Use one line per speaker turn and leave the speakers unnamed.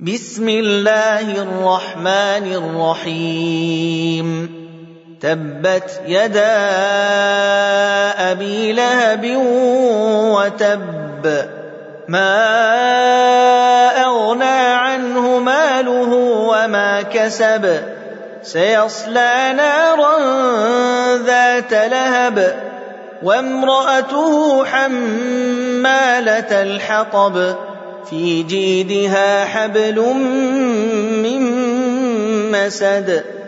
بسم الله الرحمن الرحيم تبت يدا أبي لهب وتب ما أغنى عنه ماله وما كسب سيصلى نارا ذات لهب وامرأته حمالة الحطب في جيدها حبل من مسد